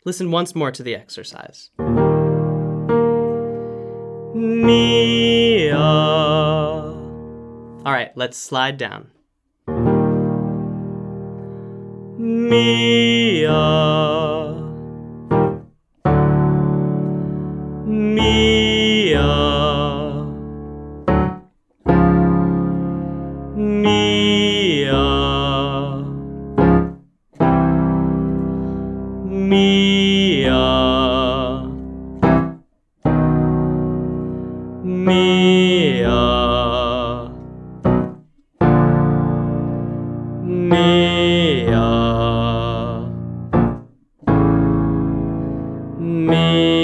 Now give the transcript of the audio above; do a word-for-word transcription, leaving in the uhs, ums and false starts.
Listen once more to the exercise. Mia. All right, let's slide down. Mia. Mia. Mia. Mia. Mia. Mia. Mia.